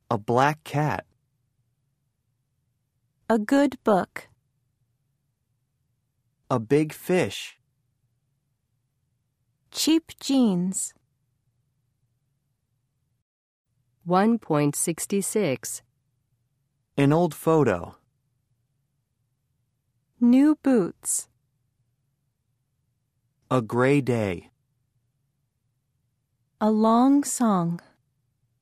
A black cat. A good book. A big fish. Cheap jeans. 1.66. An old photo. New boots. A gray day. A long song.